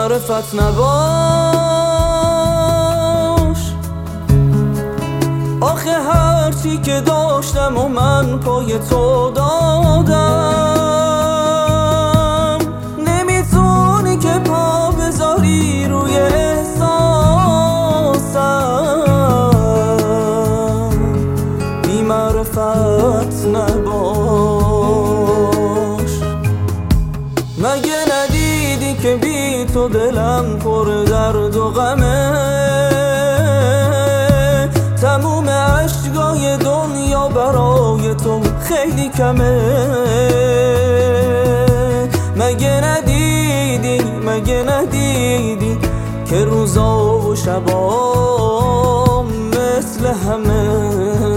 معرفت نباش. آخه هرچی که داشتم و من پای تو دادم، نمیتونی که پا بذاری روی احساسم. بی معرفت نباش. مگه ندیدی که بی تو دلم پر درد و غمه؟ تموم عشقای دنیا برای تو خیلی کمه. مگه ندیدی که روزا و شبا مثل همه؟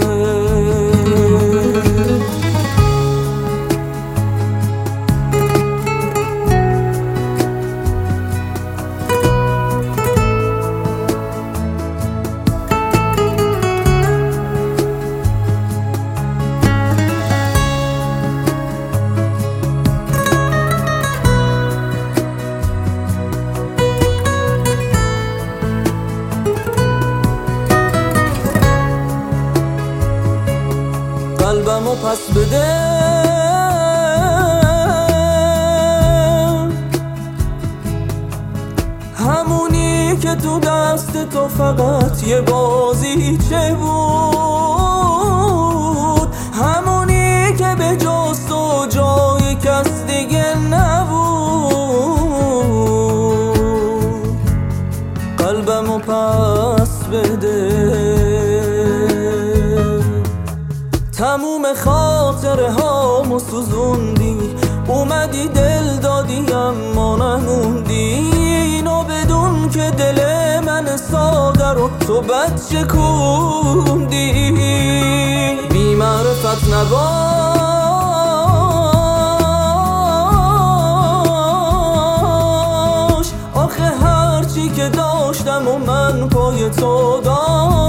قلبمو پس بده، همونی که تو دست تو فقط یه بازیچه بود، همونی که به جز تو جای کس دیگه نبود. قلبمو پس بده. تموم خاطره هامو سوزوندی، اومدی دل دادی اما نموندی. اینو بدون که دل من ساده رو تو بچه کوندی. بی معرفت نباش. آخه هرچی که داشتم و من پای تو دادم،